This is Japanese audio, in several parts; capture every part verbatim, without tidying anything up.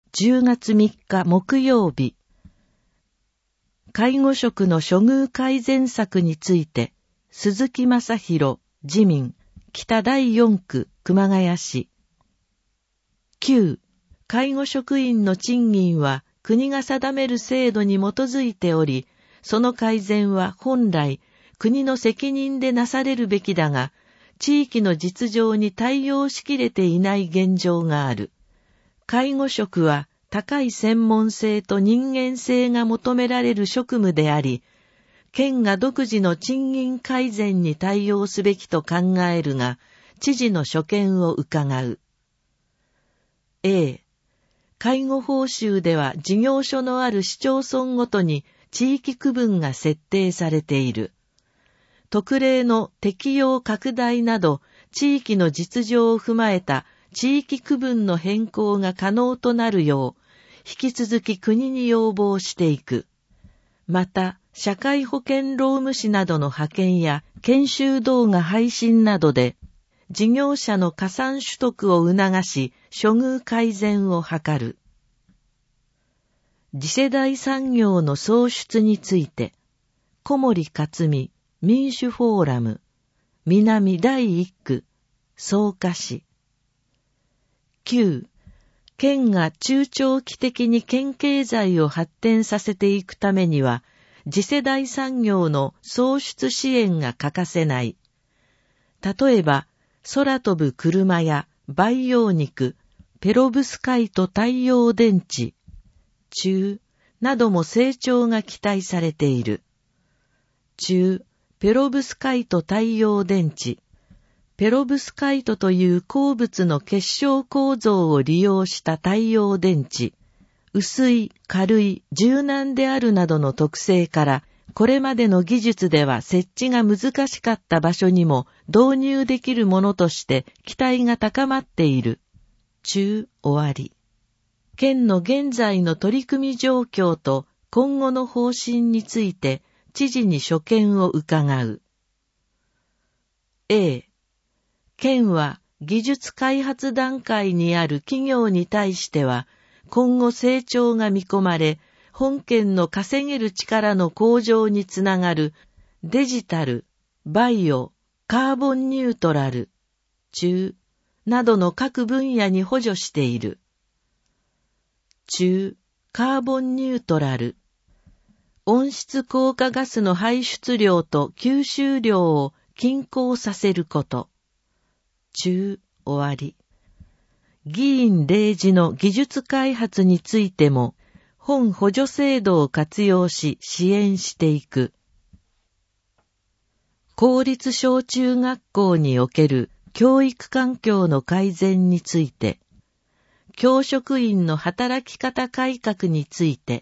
じゅうがつみっか木曜日、介護職の処遇改善策について、鈴木正弘、自民、北だいよんく熊谷市。きゅう、介護職員の賃金は国が定める制度に基づいており、その改善は本来国の責任でなされるべきだが、地域の実情に対応しきれていない現状がある。介護職は高い専門性と人間性が求められる職務であり、県が独自の賃金改善に対応すべきと考えるが、知事の所見を伺う。A、介護報酬では事業所のある市町村ごとに地域区分が設定されている。特例の適用拡大など、地域の実情を踏まえた地域区分の変更が可能となるよう、引き続き国に要望していく。また、社会保険労務士などの派遣や研修動画配信などで、事業者の加算取得を促し、処遇改善を図る。次世代産業の創出について、小森克美、民主フォーラム、南だいいっく、草加市。きゅう、県が中長期的に県経済を発展させていくためには、次世代産業の創出支援が欠かせない。例えば、空飛ぶ車や培養肉、ペロブスカイト太陽電池、中なども成長が期待されている。中、ペロブスカイト太陽電池。ペロブスカイトという鉱物の結晶構造を利用した太陽電池、薄い、軽い、柔軟であるなどの特性から、これまでの技術では設置が難しかった場所にも導入できるものとして期待が高まっている。中、終わり。県の現在の取り組み状況と今後の方針について知事に所見を伺う。A、県は技術開発段階にある企業に対しては、今後成長が見込まれ、本県の稼げる力の向上につながるデジタル、バイオ、カーボンニュートラル、中などの各分野に補助している。中、カーボンニュートラル。温室効果ガスの排出量と吸収量を均衡させること。中、終わり。議員例示の技術開発についても、本補助制度を活用し支援していく。公立小中学校における教育環境の改善について、教職員の働き方改革について、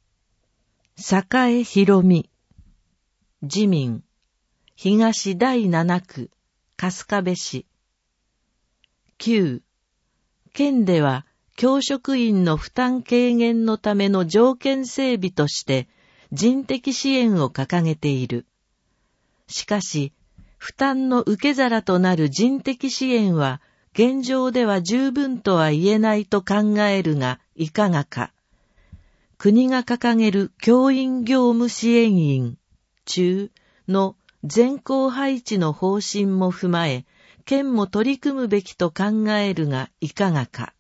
栄博美、自民、東だいななく、春日部市。きゅう、県では教職員の負担軽減のための条件整備として人的支援を掲げている。しかし、負担の受け皿となる人的支援は現状では十分とは言えないと考えるがいかがか。国が掲げる教員業務支援員、中の全校配置の方針も踏まえ、県も取り組むべきと考えるがいかがか。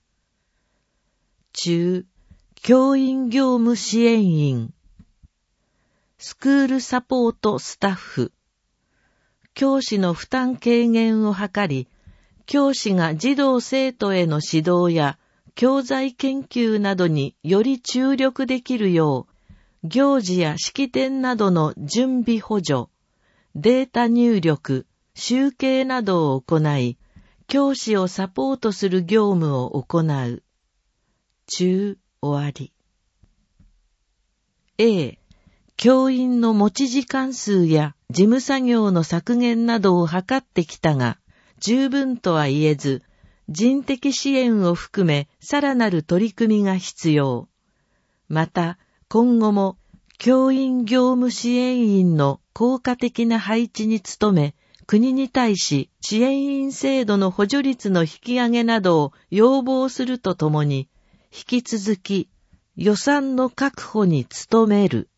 中、教員業務支援員。スクールサポートスタッフ。教師の負担軽減を図り、教師が児童生徒への指導や教材研究などにより注力できるよう、行事や式典などの準備補助、データ入力、集計などを行い、教師をサポートする業務を行う。中、終わり。A、教員の持ち時間数や事務作業の削減などを図ってきたが、十分とは言えず、人的支援を含めさらなる取り組みが必要。また、今後も教員業務支援員の効果的な配置に努め、国に対し支援員制度の補助率の引き上げなどを要望するとともに、 引き続き予算の確保に努める。